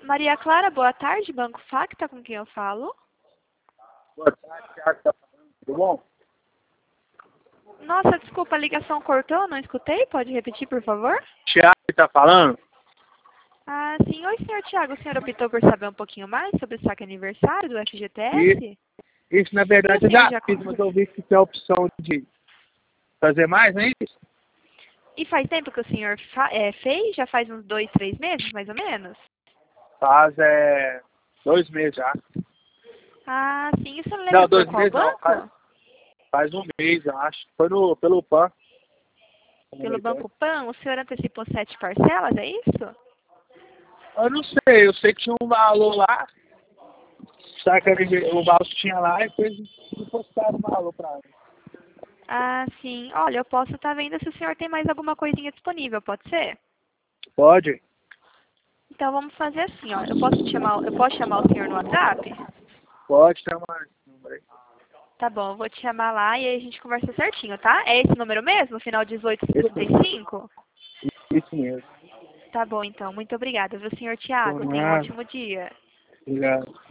Maria Clara, boa tarde, Banco Facta, com quem eu falo? Boa tarde, Thiago, tá falando, tudo bom? Nossa, desculpa, a ligação cortou, não escutei, pode repetir, por favor? Thiago tá falando? Ah, sim. Oi, senhor Tiago, o senhor optou por saber um pouquinho mais sobre o saque aniversário do FGTS? Isso, na verdade, E o eu senhor já já fiz, mas eu vi que tem a opção de fazer mais, não é isso? E faz tempo que o senhor fez? Já faz uns 2, 3 meses, mais ou menos? Faz 2 meses já. Ah, sim. E o senhor lembra Não, por 2 qual meses não, banco? faz 1 mês, eu acho. Foi pelo PAN. Pelo Banco Pan? O senhor antecipou 7 parcelas, é isso? Eu não sei, eu sei que tinha um valor lá, sabe que o valor que tinha lá e depois depositaram o valor pra mim. Ah, sim. Olha, eu posso estar vendo se o senhor tem mais alguma coisinha disponível, pode ser? Pode? Então vamos fazer assim, ó. Eu posso chamar o senhor no WhatsApp? Pode chamar esse número aí. Tá bom, eu vou te chamar lá e aí a gente conversa certinho, tá? É esse número mesmo? Final Esse número. 1855? Isso mesmo. Tá bom, então. Muito obrigada, viu, senhor Tiago? Por Tenha um nada. ótimo dia. Obrigado.